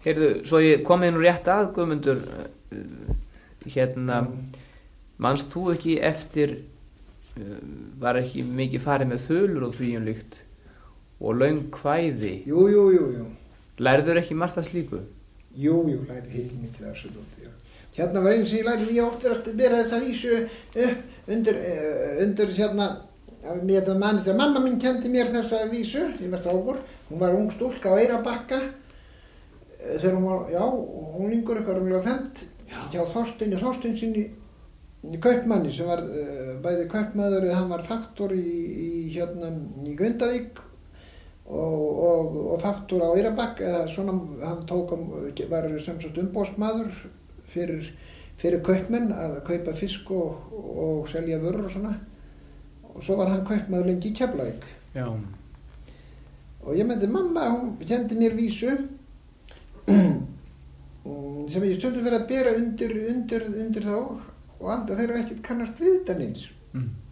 Heyrðu, svo ég komið nú rétt að Guðmundur, manst þú ekki eftir, var ekki mikið farið með þulur og því líkt og löng kvæði? Jú. Lærður ekki margt að slíku? Jú, lærði heilmikið af þessu dóti, já. Hérna var eins og ég lærði mjög oft að bera þessa vísu upp undir mér þetta manni þegar mamma mín kendi mér þessa vísu, ég var strákur, hún var ung stúlka á Eyrarbakka, þegar hún var, unglingur, eitthvað rúmlega 50, hjá Þorsteini Þorsteinssyni í kaupmanni sem var bæði kaupmaður, hann var faktor í Grindavík og faktor á Eyrarbakka, eða svona, hann var sem sagt umboðsmaður fyrir kaupmenn að kaupa fisk og selja vörur og svona, og svo var hann kaupmaður lengi í Keflavík. Já. Og ég myndi mamma, hún kendi mér vísu sem ég stundum fyrir að bera undir þá og anda þeirra ekkert kannast við þetta neins.